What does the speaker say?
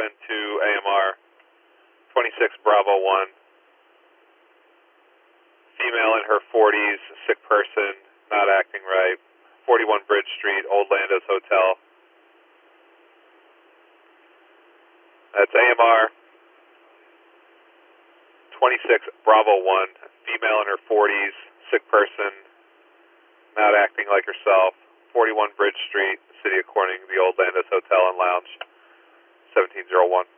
to AMR 26 Bravo 1. Female in her 40s, sick person, not acting right. 41 Bridge Street, Old Landos Hotel. That's AMR 26 Bravo 1. Female in her 40s, sick person, not acting like herself. 41 Bridge Street, City of Corning, the Old Landos Hotel and Lounge. 1701.